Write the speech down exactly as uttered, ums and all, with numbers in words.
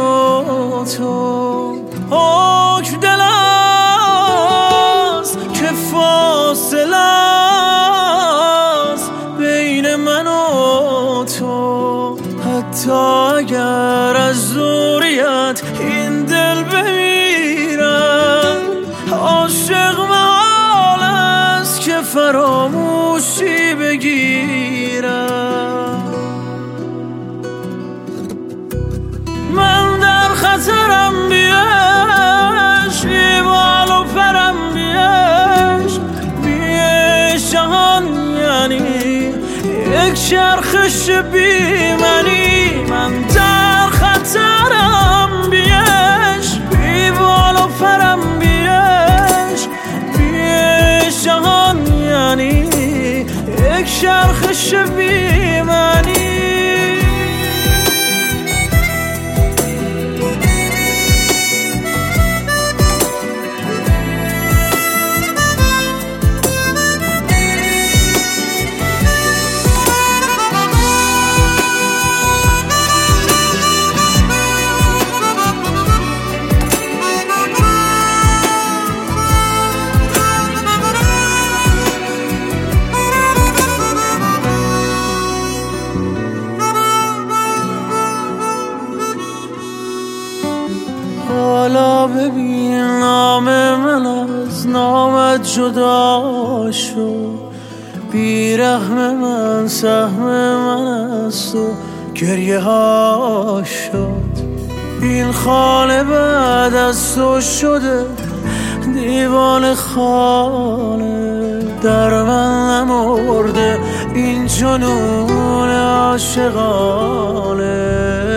و تو حکم دل است که فاصله است بین من و تو. حتی اگر از دوریت این دل بمیرد عاشق محال است که فراموشی بگیرد. من در خطرم بیش بی بال و پرم بیش بیش جهان یعنی یک چرخش بی منی. من در خطرم بیش بی بال و پرم بیش بیش جهان یعنی یک چرخش بی منی. حالا ببین نام من از نامت جدا شد. بیرحم من سهم من از تو گریه ها شد. این خانه بعد از تو شده دیوان خانه. در من نمرده این جنون عاشقانه.